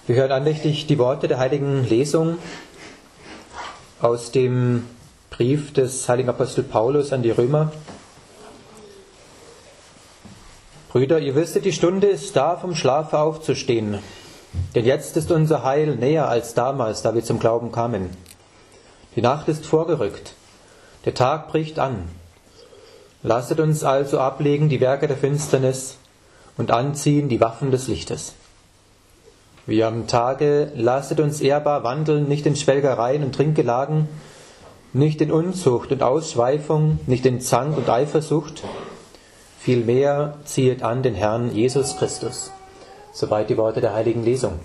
Wir hören andächtig die Worte der heiligen Lesung aus dem Brief des heiligen Apostel Paulus an die Römer. Brüder, ihr wisset, die Stunde ist da, vom Schlafe aufzustehen. Denn jetzt ist unser Heil näher als damals, da wir zum Glauben kamen. Die Nacht ist vorgerückt, der Tag bricht an. Lasset uns also ablegen die Werke der Finsternis und anziehen die Waffen des Lichtes. Wie am Tage lasset uns ehrbar wandeln, nicht in Schwelgereien und Trinkgelagen, nicht in Unzucht und Ausschweifung, nicht in Zank und Eifersucht. Vielmehr ziehet an den Herrn Jesus Christus. Soweit die Worte der heiligen Lesung.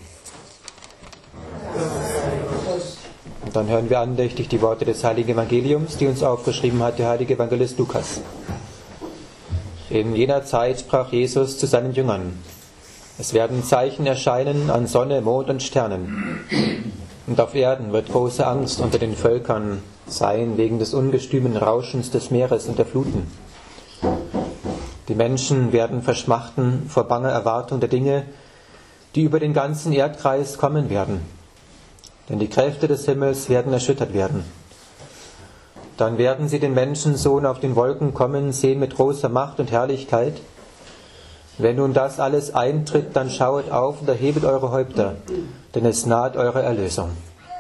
Und dann hören wir andächtig die Worte des heiligen Evangeliums, die uns aufgeschrieben hat der heilige Evangelist Lukas. In jener Zeit sprach Jesus zu seinen Jüngern: Es werden Zeichen erscheinen an Sonne, Mond und Sternen. Und auf Erden wird große Angst unter den Völkern sein, wegen des ungestümen Rauschens des Meeres und der Fluten. Die Menschen werden verschmachten vor banger Erwartung der Dinge, die über den ganzen Erdkreis kommen werden. Denn die Kräfte des Himmels werden erschüttert werden. Dann werden sie den Menschensohn auf den Wolken kommen sehen mit großer Macht und Herrlichkeit. Wenn nun das alles eintritt, dann schauet auf und erhebet eure Häupter, denn es naht eure Erlösung.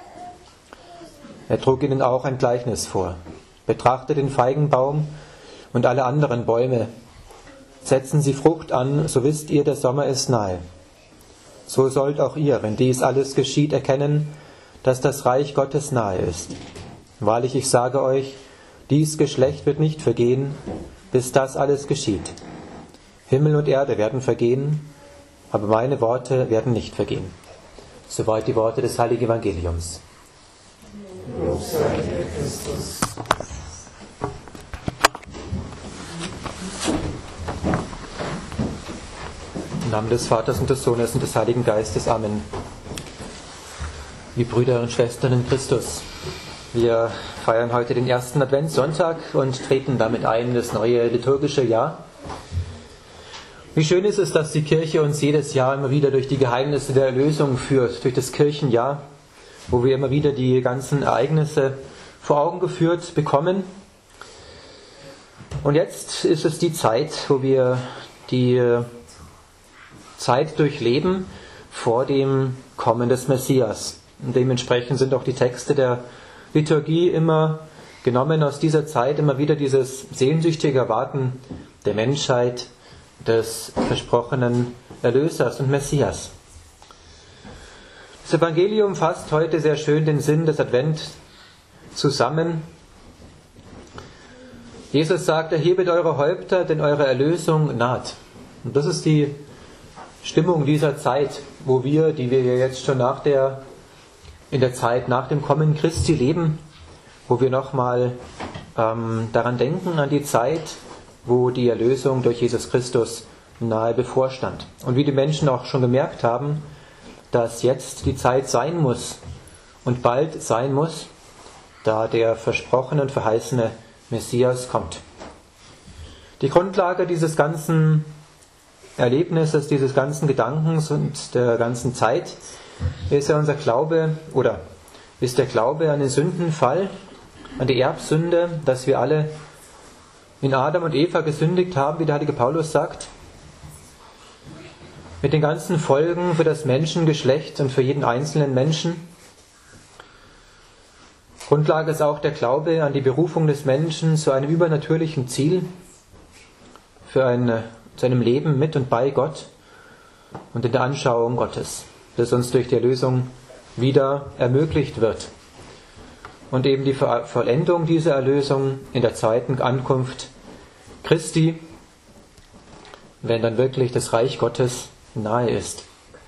Er trug ihnen auch ein Gleichnis vor. Betrachtet den Feigenbaum und alle anderen Bäume. Setzen sie Frucht an, so wisst ihr, der Sommer ist nahe. So sollt auch ihr, wenn dies alles geschieht, erkennen, dass das Reich Gottes nahe ist. Wahrlich, ich sage euch, dies Geschlecht wird nicht vergehen, bis das alles geschieht. Himmel und Erde werden vergehen, aber meine Worte werden nicht vergehen. Soweit die Worte des heiligen Evangeliums. Lob sei dir, Christus. Im Namen des Vaters und des Sohnes und des Heiligen Geistes. Amen. Liebe Brüder und Schwestern in Christus, wir feiern heute den ersten Adventssonntag und treten damit ein in das neue liturgische Jahr. Wie schön ist es, dass die Kirche uns jedes Jahr immer wieder durch die Geheimnisse der Erlösung führt, durch das Kirchenjahr, wo wir immer wieder die ganzen Ereignisse vor Augen geführt bekommen. Und jetzt ist es die Zeit, wo wir die Zeit durchleben vor dem Kommen des Messias. Und dementsprechend sind auch die Texte der Liturgie immer genommen aus dieser Zeit, immer wieder dieses sehnsüchtige Erwarten der Menschheit, des versprochenen Erlösers und Messias. Das Evangelium fasst heute sehr schön den Sinn des Advent zusammen. Jesus sagt: Erhebet eure Häupter, denn eure Erlösung naht. Und das ist die Stimmung dieser Zeit, wo wir, die wir jetzt schon in der Zeit nach dem Kommen Christi leben, wo wir nochmal daran denken, an die Zeit, wo die Erlösung durch Jesus Christus nahe bevorstand. Und wie die Menschen auch schon gemerkt haben, dass jetzt die Zeit sein muss und bald sein muss, da der versprochene und verheißene Messias kommt. Die Grundlage dieses ganzen Erlebnisses, dieses ganzen Gedankens und der ganzen Zeit ist ja unser Glaube, oder ist der Glaube an den Sündenfall, an die Erbsünde, dass wir alle in Adam und Eva gesündigt haben, wie der heilige Paulus sagt, mit den ganzen Folgen für das Menschengeschlecht und für jeden einzelnen Menschen. Grundlage ist auch der Glaube an die Berufung des Menschen zu einem übernatürlichen Ziel, zu einem Leben mit und bei Gott und in der Anschauung Gottes, das uns durch die Erlösung wieder ermöglicht wird. Und eben die Vollendung dieser Erlösung in der zweiten Ankunft Christi, wenn dann wirklich das Reich Gottes nahe ist.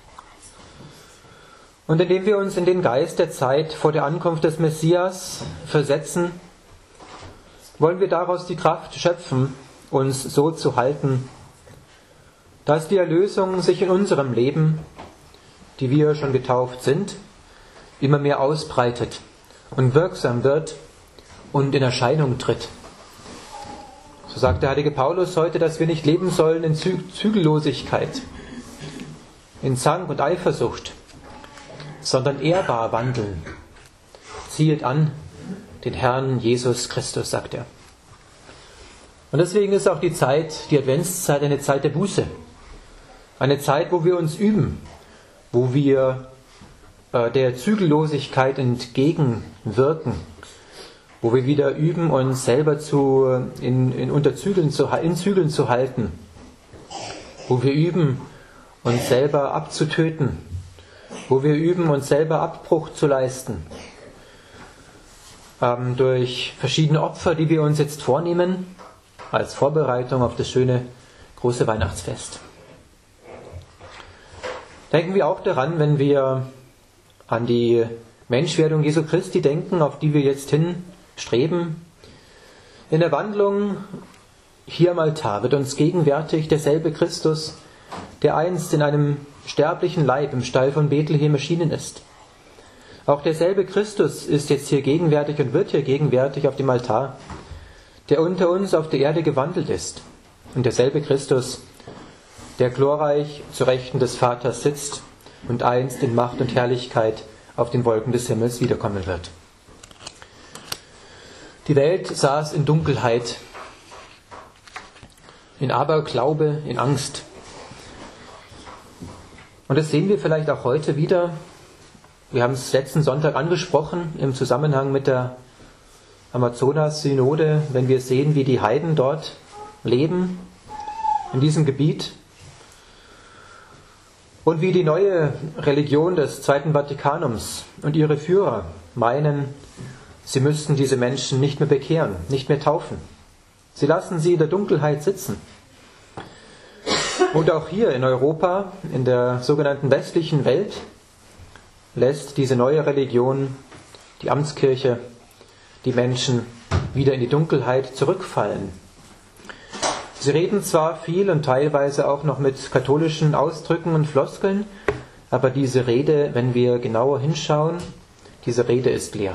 Und indem wir uns in den Geist der Zeit vor der Ankunft des Messias versetzen, wollen wir daraus die Kraft schöpfen, uns so zu halten, dass die Erlösung sich in unserem Leben, die wir schon getauft sind, immer mehr ausbreitet und wirksam wird und in Erscheinung tritt. So sagt der heilige Paulus heute, dass wir nicht leben sollen in Zügellosigkeit, in Zank und Eifersucht, sondern ehrbar wandeln. Ziehet an den Herrn Jesus Christus, sagt er. Und deswegen ist auch die Adventszeit, eine Zeit der Buße. Eine Zeit, wo wir uns üben, wo wir der Zügellosigkeit entgegenwirken, wo wir wieder üben, uns selber in Zügeln zu halten, wo wir üben, uns selber abzutöten, wo wir üben, uns selber Abbruch zu leisten, durch verschiedene Opfer, die wir uns jetzt vornehmen, als Vorbereitung auf das schöne große Weihnachtsfest. Denken wir auch daran, wenn wir an die Menschwerdung Jesu Christi denken, auf die wir jetzt hinstreben. In der Wandlung hier am Altar wird uns gegenwärtig derselbe Christus, der einst in einem sterblichen Leib im Stall von Bethlehem erschienen ist. Auch derselbe Christus ist jetzt hier gegenwärtig und wird hier gegenwärtig auf dem Altar, der unter uns auf der Erde gewandelt ist. Und derselbe Christus, der glorreich zu Rechten des Vaters sitzt und einst in Macht und Herrlichkeit auf den Wolken des Himmels wiederkommen wird. Die Welt saß in Dunkelheit, in Aberglaube, in Angst. Und das sehen wir vielleicht auch heute wieder. Wir haben es letzten Sonntag angesprochen im Zusammenhang mit der Amazonas-Synode, wenn wir sehen, wie die Heiden dort leben, in diesem Gebiet. Und wie die neue Religion des Zweiten Vatikanums und ihre Führer meinen, sie müssten diese Menschen nicht mehr bekehren, nicht mehr taufen. Sie lassen sie in der Dunkelheit sitzen. Und auch hier in Europa, in der sogenannten westlichen Welt, lässt diese neue Religion, die Amtskirche, die Menschen wieder in die Dunkelheit zurückfallen. Sie reden zwar viel und teilweise auch noch mit katholischen Ausdrücken und Floskeln, aber diese Rede, wenn wir genauer hinschauen, diese Rede ist leer.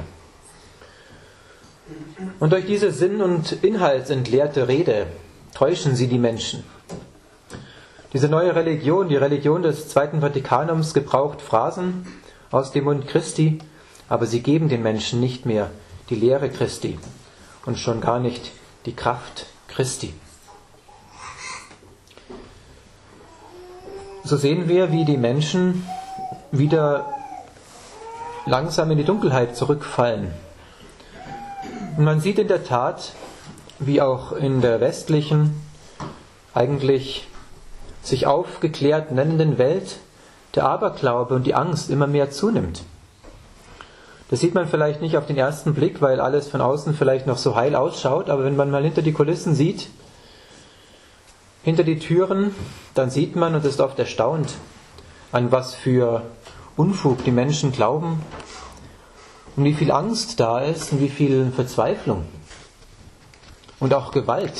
Und durch diese sinn- und inhaltsentleerte Rede täuschen sie die Menschen. Diese neue Religion, die Religion des Zweiten Vatikanums, gebraucht Phrasen aus dem Mund Christi, aber sie geben den Menschen nicht mehr die Lehre Christi und schon gar nicht die Kraft Christi. So sehen wir, wie die Menschen wieder langsam in die Dunkelheit zurückfallen. Und man sieht in der Tat, wie auch in der westlichen, eigentlich sich aufgeklärt nennenden Welt, der Aberglaube und die Angst immer mehr zunimmt. Das sieht man vielleicht nicht auf den ersten Blick, weil alles von außen vielleicht noch so heil ausschaut, aber wenn man mal hinter die Kulissen sieht, hinter die Türen, dann sieht man und ist oft erstaunt, an was für Unfug die Menschen glauben und wie viel Angst da ist und wie viel Verzweiflung und auch Gewalt.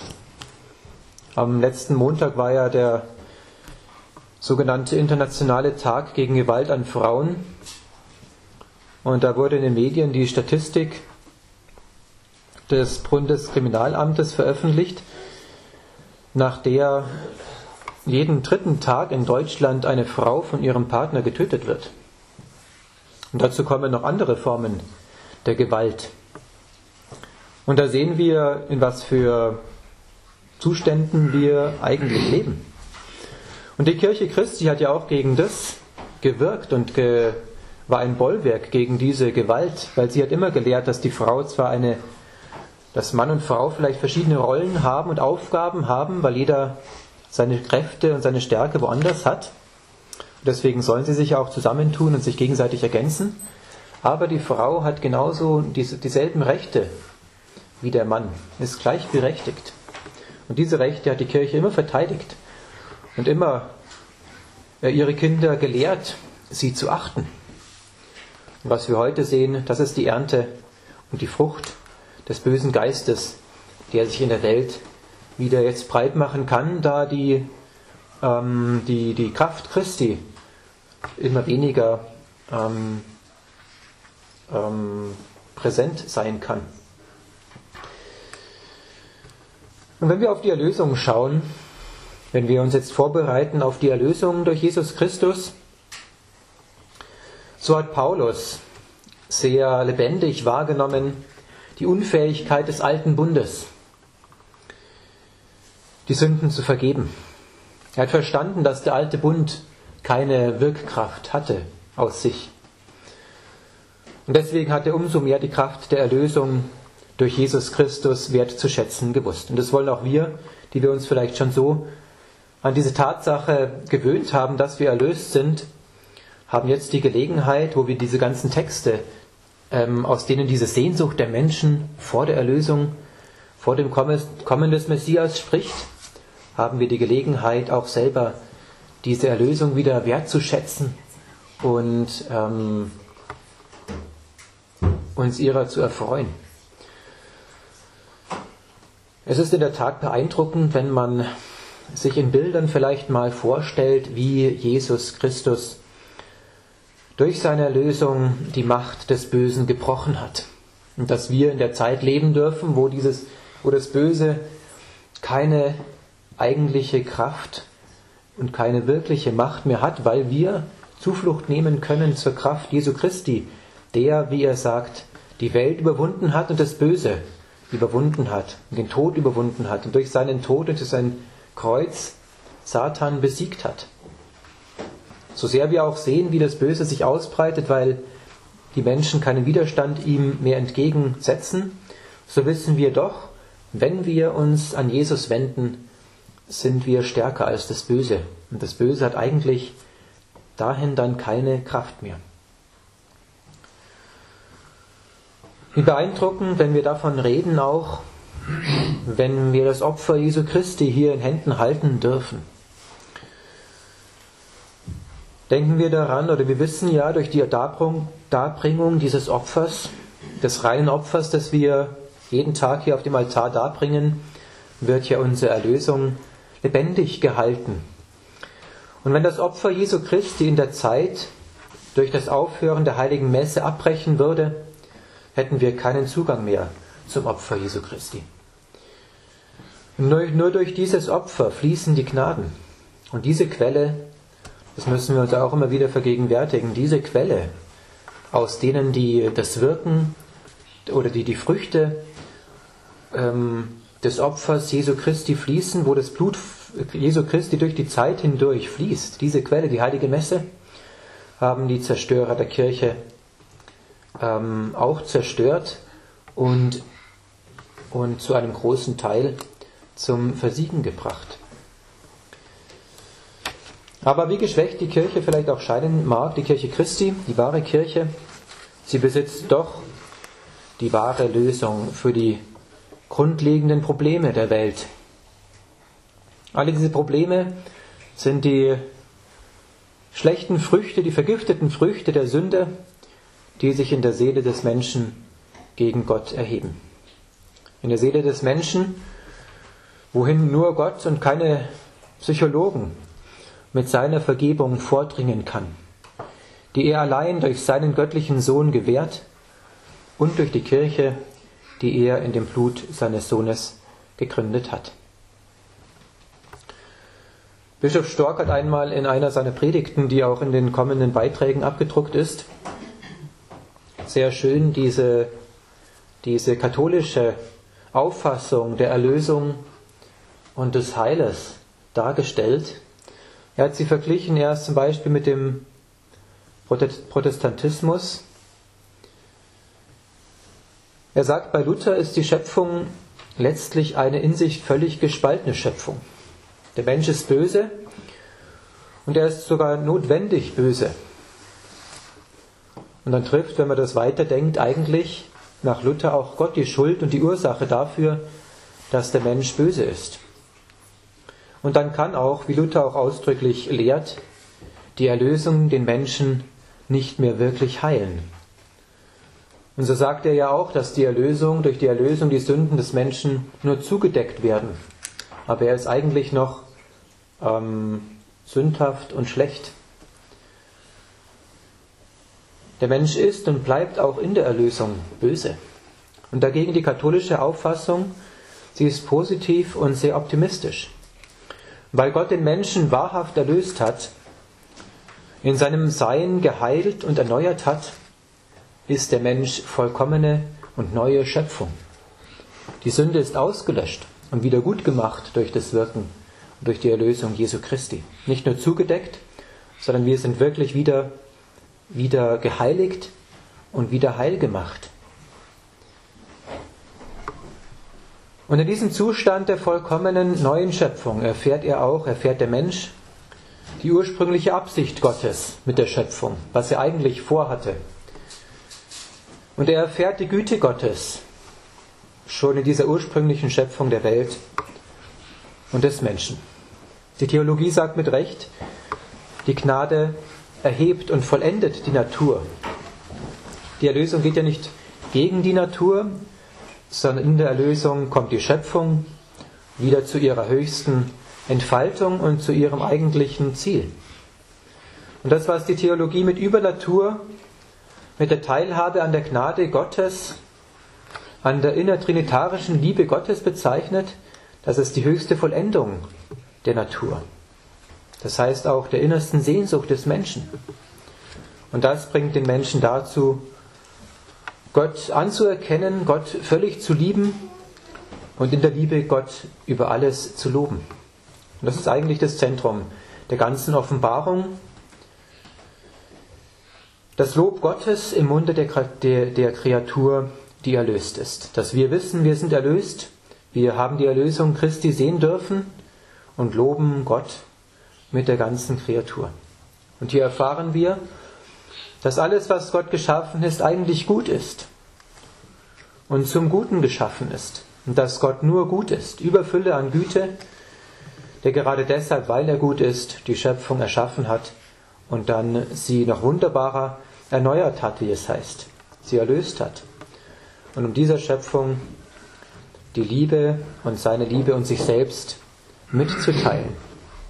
Am letzten Montag war ja der sogenannte Internationale Tag gegen Gewalt an Frauen und da wurde in den Medien die Statistik des Bundeskriminalamtes veröffentlicht, nach der jeden dritten Tag in Deutschland eine Frau von ihrem Partner getötet wird. Und dazu kommen noch andere Formen der Gewalt. Und da sehen wir, in was für Zuständen wir eigentlich leben. Und die Kirche Christi hat ja auch gegen das gewirkt und war ein Bollwerk gegen diese Gewalt, weil sie hat immer gelehrt, dass die Frau zwar dass Mann und Frau vielleicht verschiedene Rollen haben und Aufgaben haben, weil jeder seine Kräfte und seine Stärke woanders hat. Und deswegen sollen sie sich auch zusammentun und sich gegenseitig ergänzen. Aber die Frau hat genauso dieselben Rechte wie der Mann, ist gleichberechtigt. Und diese Rechte hat die Kirche immer verteidigt und immer ihre Kinder gelehrt, sie zu achten. Und was wir heute sehen, das ist die Ernte und die Frucht des bösen Geistes, der sich in der Welt wieder jetzt breit machen kann, da die Kraft Christi immer weniger präsent sein kann. Und wenn wir auf die Erlösung schauen, wenn wir uns jetzt vorbereiten auf die Erlösung durch Jesus Christus, So hat Paulus sehr lebendig wahrgenommen die Unfähigkeit des alten Bundes, die Sünden zu vergeben. Er hat verstanden, dass der alte Bund keine Wirkkraft hatte aus sich. Und deswegen hat er umso mehr die Kraft der Erlösung durch Jesus Christus wertzuschätzen gewusst. Und das wollen auch wir, die wir uns vielleicht schon so an diese Tatsache gewöhnt haben, dass wir erlöst sind, haben jetzt die Gelegenheit, wo wir diese ganzen Texte, aus denen diese Sehnsucht der Menschen vor der Erlösung, vor dem Kommen des Messias spricht, haben wir die Gelegenheit, auch selber diese Erlösung wieder wertzuschätzen und uns ihrer zu erfreuen. Es ist in der Tat beeindruckend, wenn man sich in Bildern vielleicht mal vorstellt, wie Jesus Christus durch seine Erlösung die Macht des Bösen gebrochen hat. Und dass wir in der Zeit leben dürfen, wo das Böse keine eigentliche Kraft und keine wirkliche Macht mehr hat, weil wir Zuflucht nehmen können zur Kraft Jesu Christi, der, wie er sagt, die Welt überwunden hat und das Böse überwunden hat und den Tod überwunden hat und durch seinen Tod und durch sein Kreuz Satan besiegt hat. So sehr wir auch sehen, wie das Böse sich ausbreitet, weil die Menschen keinen Widerstand ihm mehr entgegensetzen, so wissen wir doch, wenn wir uns an Jesus wenden, sind wir stärker als das Böse. Und das Böse hat eigentlich dahin dann keine Kraft mehr. Wie beeindruckend, wenn wir davon reden, auch wenn wir das Opfer Jesu Christi hier in Händen halten dürfen. Denken wir daran, oder wir wissen ja durch die Darbringung dieses Opfers, des reinen Opfers, das wir jeden Tag hier auf dem Altar darbringen, wird ja unsere Erlösung lebendig gehalten. Und wenn das Opfer Jesu Christi in der Zeit durch das Aufhören der heiligen Messe abbrechen würde, hätten wir keinen Zugang mehr zum Opfer Jesu Christi. Und nur durch dieses Opfer fließen die Gnaden. Und diese Quelle, das müssen wir uns auch immer wieder vergegenwärtigen, diese Quelle, aus denen das Wirken oder die Früchte des Opfers Jesu Christi fließen, wo das Blut Jesu Christi durch die Zeit hindurch fließt, diese Quelle, die heilige Messe, haben die Zerstörer der Kirche auch zerstört und zu einem großen Teil zum Versiegen gebracht. Aber wie geschwächt die Kirche vielleicht auch scheinen mag, die Kirche Christi, die wahre Kirche, sie besitzt doch die wahre Lösung für die grundlegenden Probleme der Welt. Alle diese Probleme sind die schlechten Früchte, die vergifteten Früchte der Sünde, die sich in der Seele des Menschen gegen Gott erheben. In der Seele des Menschen, wohin nur Gott und keine Psychologen mit seiner Vergebung vordringen kann, die er allein durch seinen göttlichen Sohn gewährt und durch die Kirche, die er in dem Blut seines Sohnes gegründet hat. Bischof Storck hat einmal in einer seiner Predigten, die auch in den kommenden Beiträgen abgedruckt ist, sehr schön diese katholische Auffassung der Erlösung und des Heiles dargestellt. Er hat sie verglichen erst zum Beispiel mit dem Protestantismus. Er sagt, bei Luther ist die Schöpfung letztlich eine in sich völlig gespaltene Schöpfung. Der Mensch ist böse und er ist sogar notwendig böse. Und dann trifft, wenn man das weiterdenkt, eigentlich nach Luther auch Gott die Schuld und die Ursache dafür, dass der Mensch böse ist. Und dann kann auch, wie Luther auch ausdrücklich lehrt, die Erlösung den Menschen nicht mehr wirklich heilen. Und so sagt er ja auch, dass durch die Erlösung die Sünden des Menschen nur zugedeckt werden. Aber er ist eigentlich noch sündhaft und schlecht. Der Mensch ist und bleibt auch in der Erlösung böse. Und dagegen die katholische Auffassung, sie ist positiv und sehr optimistisch. Weil Gott den Menschen wahrhaft erlöst hat, in seinem Sein geheilt und erneuert hat, ist der Mensch vollkommene und neue Schöpfung. Die Sünde ist ausgelöscht und wieder gut gemacht durch das Wirken und durch die Erlösung Jesu Christi. Nicht nur zugedeckt, sondern wir sind wirklich wieder geheiligt und wieder heil gemacht. Und in diesem Zustand der vollkommenen neuen Schöpfung erfährt der Mensch die ursprüngliche Absicht Gottes mit der Schöpfung, was er eigentlich vorhatte. Und er erfährt die Güte Gottes schon in dieser ursprünglichen Schöpfung der Welt und des Menschen. Die Theologie sagt mit Recht, die Gnade erhebt und vollendet die Natur. Die Erlösung geht ja nicht gegen die Natur, sondern in der Erlösung kommt die Schöpfung wieder zu ihrer höchsten Entfaltung und zu ihrem eigentlichen Ziel. Und das, was die Theologie mit Übernatur, mit der Teilhabe an der Gnade Gottes, an der innertrinitarischen Liebe Gottes bezeichnet, das ist die höchste Vollendung der Natur. Das heißt auch der innersten Sehnsucht des Menschen. Und das bringt den Menschen dazu, Gott anzuerkennen, Gott völlig zu lieben und in der Liebe Gott über alles zu loben. Und das ist eigentlich das Zentrum der ganzen Offenbarung. Das Lob Gottes im Munde der Kreatur, die erlöst ist. Dass wir wissen, wir sind erlöst, wir haben die Erlösung Christi sehen dürfen und loben Gott mit der ganzen Kreatur. Und hier erfahren wir, dass alles, was Gott geschaffen ist, eigentlich gut ist und zum Guten geschaffen ist. Und dass Gott nur gut ist, Überfülle an Güte, der gerade deshalb, weil er gut ist, die Schöpfung erschaffen hat und dann sie noch wunderbarer erneuert hat, wie es heißt, sie erlöst hat. Und um dieser Schöpfung die Liebe und seine Liebe und sich selbst mitzuteilen.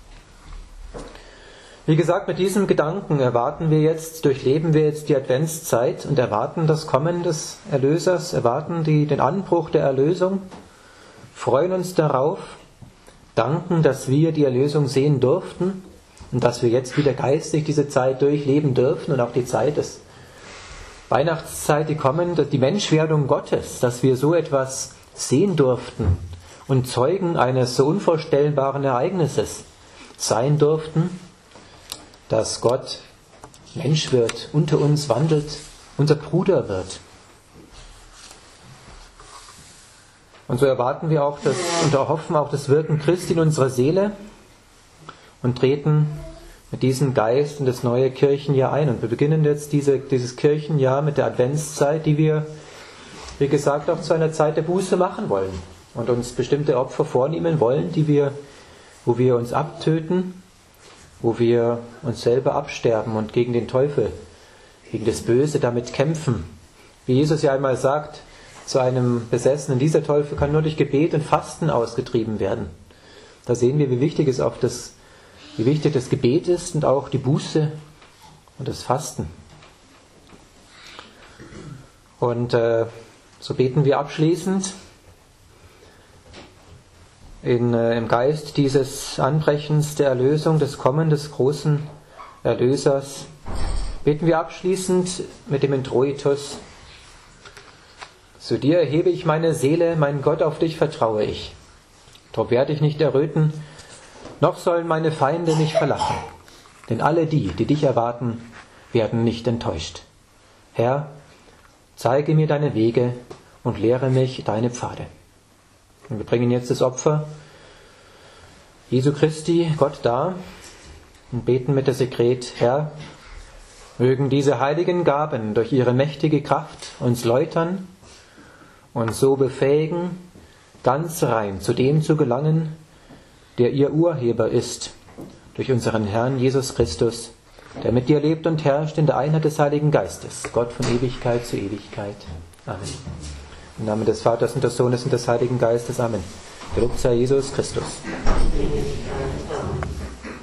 Wie gesagt, mit diesem Gedanken durchleben wir jetzt die Adventszeit und erwarten das Kommen des Erlösers, erwarten den Anbruch der Erlösung, freuen uns darauf, danken, dass wir die Erlösung sehen durften und dass wir jetzt wieder geistig diese Zeit durchleben dürfen und auch die Zeit des Weihnachtszeit, die Menschwerdung Gottes, dass wir so etwas sehen durften und Zeugen eines so unvorstellbaren Ereignisses sein durften, dass Gott Mensch wird, unter uns wandelt, unser Bruder wird. Und so erwarten wir auch und erhoffen auch das Wirken Christi in unserer Seele und treten mit diesem Geist in das neue Kirchenjahr ein. Und wir beginnen jetzt dieses Kirchenjahr mit der Adventszeit, die wir, wie gesagt, auch zu einer Zeit der Buße machen wollen und uns bestimmte Opfer vornehmen wollen, wo wir uns abtöten, wo wir uns selber absterben und gegen den Teufel, gegen das Böse damit kämpfen. Wie Jesus ja einmal sagt zu einem Besessenen, dieser Teufel kann nur durch Gebet und Fasten ausgetrieben werden. Da sehen wir, wie wichtig das Gebet ist und auch die Buße und das Fasten. Und so beten wir abschließend im Geist dieses Anbrechens der Erlösung, des Kommen des großen Erlösers, beten wir abschließend mit dem Introitus: Zu dir erhebe ich meine Seele, mein Gott, auf dich vertraue ich. Drum werde ich nicht erröten, noch sollen meine Feinde mich verlachen. Denn alle die dich erwarten, werden nicht enttäuscht. Herr, zeige mir deine Wege und lehre mich deine Pfade. Und wir bringen jetzt das Opfer Jesu Christi Gott dar und beten mit der Sekret: Herr, mögen diese heiligen Gaben durch ihre mächtige Kraft uns läutern und so befähigen, ganz rein zu dem zu gelangen, der ihr Urheber ist, durch unseren Herrn Jesus Christus, der mit dir lebt und herrscht in der Einheit des Heiligen Geistes, Gott von Ewigkeit zu Ewigkeit. Amen. Im Namen des Vaters und des Sohnes und des Heiligen Geistes. Amen. Gelobt sei Jesus Christus.